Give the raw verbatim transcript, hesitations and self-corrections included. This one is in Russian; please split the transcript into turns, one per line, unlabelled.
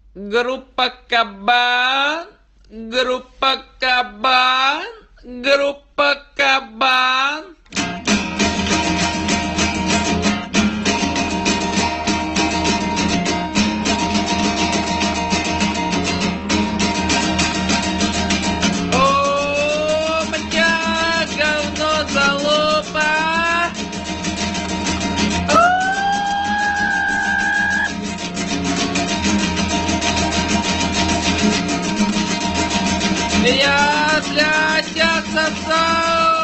Группа Кабан, группа Кабан, группа Кабан. О, бля, говно залупа. Я для тебя сосал.